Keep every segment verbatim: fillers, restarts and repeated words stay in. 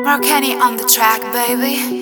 Kenny on the track, baby.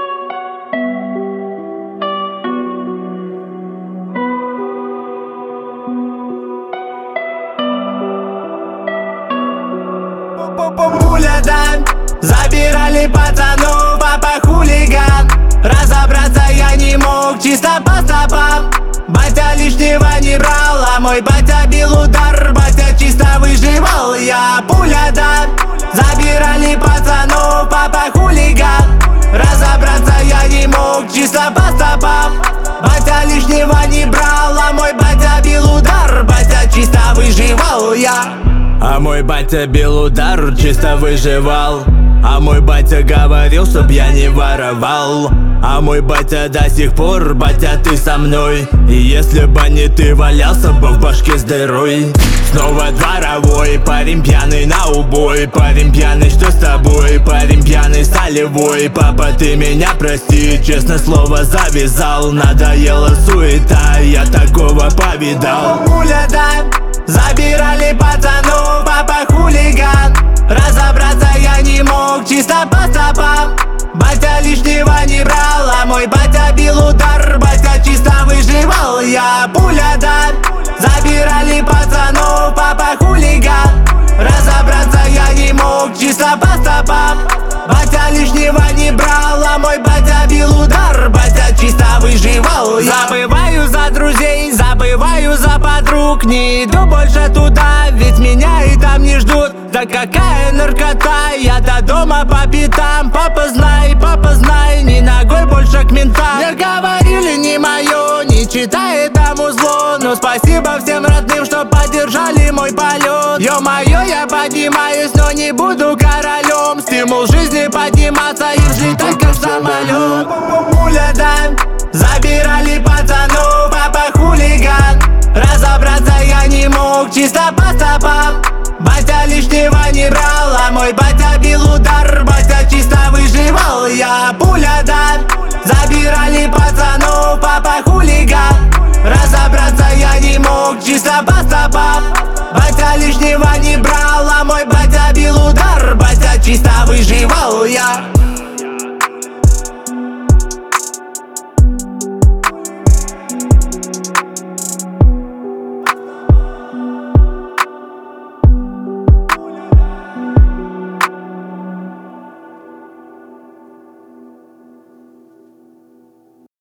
Пуля, да, забирали пацанов, папа хулиган. Разобраться я не мог, чисто по стопам. Батя лишнего не брал, а мой батя бил удар. Батя чисто выживал, я пуля, да. Забирали пацанов, папа хулиган. Разобраться я не мог, чисто по стопам. Батя лишнего не брал, а мой батя бил удар. Батя чисто выживал, я. А мой батя бил удар, чисто выживал. А мой батя говорил, чтоб я не воровал. А мой батя до сих пор, батя, ты со мной. И если бы не ты, валялся бы в башке с дырой. Снова дворовой, парень пьяный на убой. Парень пьяный, что с тобой? Парень пьяный солевой. Папа, ты меня прости, честное слово завязал. Надоела суета, я такого повидал. Пуля, да, забирали пацанов, папа хулиган. Разобраться я не мог, чисто по стопам. Батя лишнего не брал, а мой батя бил удар. Батя чисто выживал, я пуля, да. Забирали пацанов, папа хулиган. Разобраться я не мог, чисто по стопам. Батя лишнего не брал, а мой батя бил удар. Батя чисто выживал, я. Забываю за друзей, забываю за подруг. Не иду больше туда, ведь меня и там не ждут. Да какая наркота, я до дома по пятам. Папа знай, папа знай, ни ногой больше к ментам. Мне говорили не мое, не читай этому зло. Но спасибо всем родным, что поддержали мой полет. Ё-моё, я поднимаюсь, но не буду королем. Стимул жизни подниматься и взлетать как самолет. Пуля, да, забирали пацанов, папа хулиган. Разобраться я не мог, чисто по стопам. Батя лишнего не брал, а мой батя бил удар. Батя чисто выживал, я пуля, да. Забирали пацанов, папа хулиган. Разобраться я не мог, чисто по стопам. Батя лишнего не брал, а мой батя бил удар. Батя чисто выживал, я.